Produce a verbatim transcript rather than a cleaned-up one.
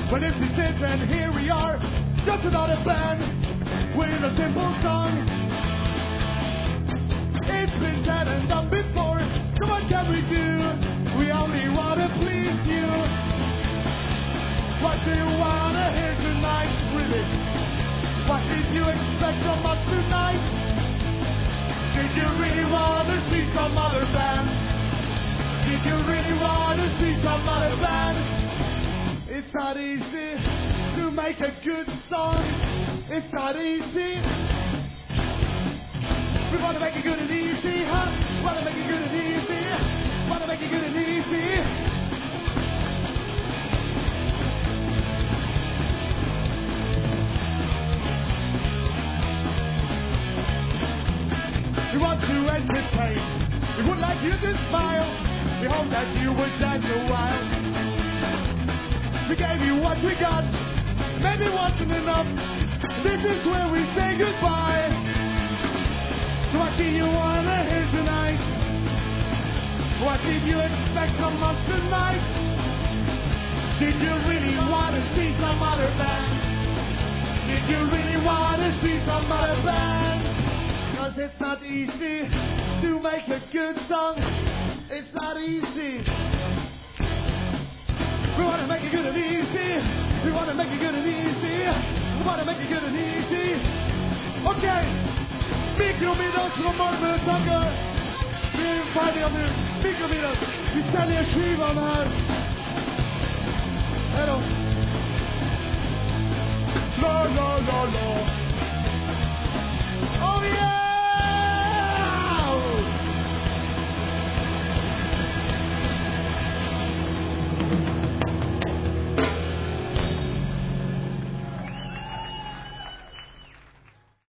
But if this is, then here we are, just another band with a simple song. It's been said and done before, so what can we do? We only want to please you. What do you want to hear tonight, really? What did you expect from us tonight? Did you really want to see some other band? Did you really want to see some other band? It's not easy to make a good song. It's not easy. We want to make it good and easy, huh? Want to make it good and easy. Want to make it good and easy. We want to entertain. We would like you to smile. We hope that you would dance a while. We gave you what we got. Maybe wasn't enough. This is where we say goodbye. So what do you want to hear tonight? What did you expect from us tonight? Did you really want to see some other band? Did you really want to see some other band? Cause it's not easy to make a good song. It's not easy. We want to make it good and easy. We want to make it good and easy. We want to make it good and easy. Okay. Mikromiddels från Malmö-tankar. Vi är färdiga nu. Mikromiddels. Vi säljer skivan här. Hej då. La la la la.